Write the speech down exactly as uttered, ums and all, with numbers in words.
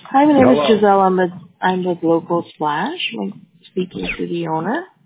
Hi, my name is Hello. Giselle. I'm with, I'm with Local Splash. I'm speaking to the owner.